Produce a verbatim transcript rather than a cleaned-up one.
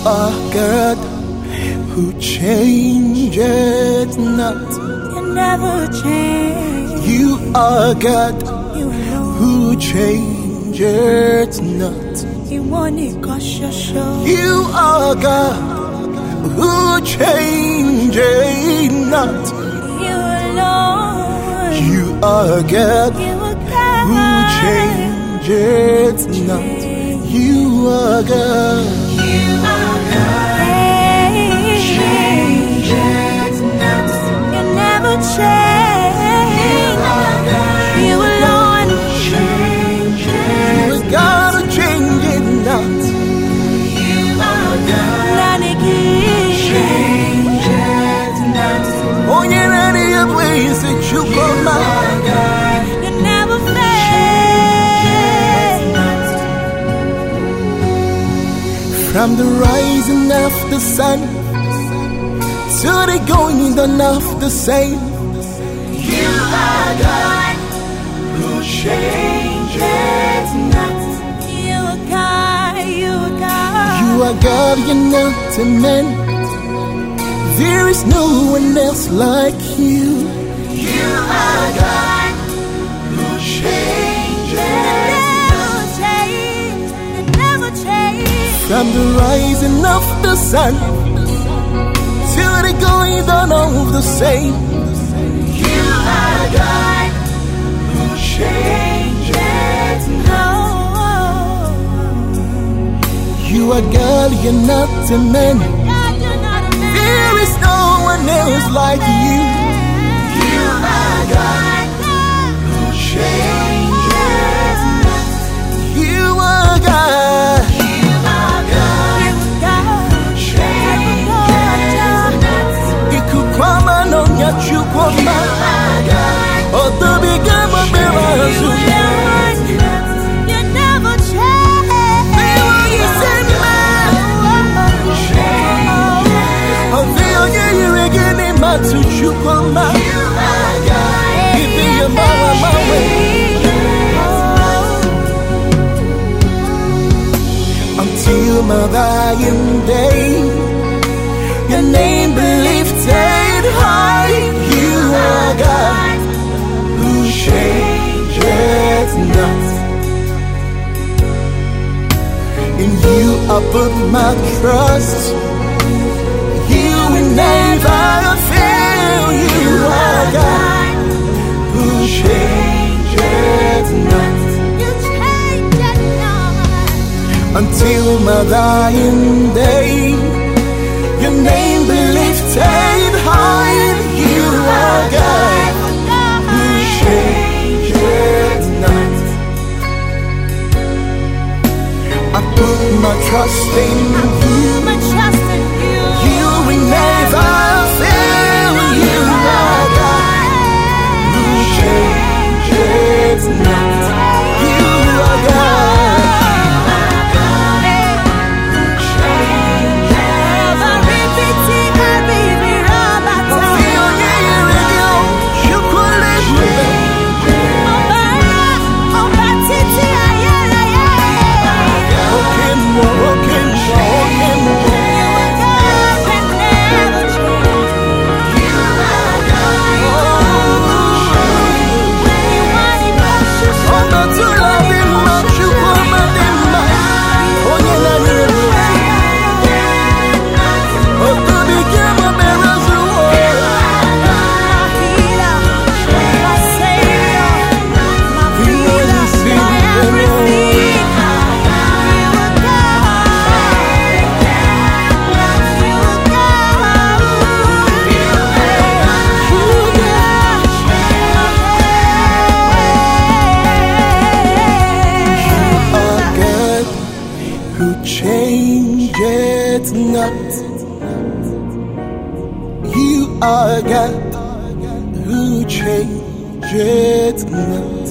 are God who changes not. You never change. You are God You alone. who changes not. You want it, cause you're sure. You are God who changes not. You alone. You are God You are God. who changes not. You are God. You are God. Changes not. You never change. You are God. You alone. Changes. You are God who changes not. You are God. Not again. Changes not. Oh, you're ready to ways that you come out. You never fail. From the rising of the sun to the going down of the same, You are God who changes not. You are God, you are God. you are God, you're not a man. There is no one else like you. You are God who changes not. Change, you never change. From the rising of the sun to the going down of the same, You are God who changes not. you are God, you're not a man. God, you're not a man. There is no one else like you. You are God who changes not. You are God. You are God who changes not. Ikukwama no nyachukwama. You are God. Otobi gama You berazu. alone. You never change. Biwa yisema. Changes. Ovio nye iregeni matu chukwama. You are God. Ibi ya mawa mawe. Until my dying day, your name be lifted high. You are God who changes not. In you I put my trust. You will never fail. You are God who changes not. You change it not. Until my dying day, your name be lifted high. You are God who changes not. I put my trust in you. My trust in you. You will never fail. You are God who changes not. You are God. Changes not. You are God who changes not.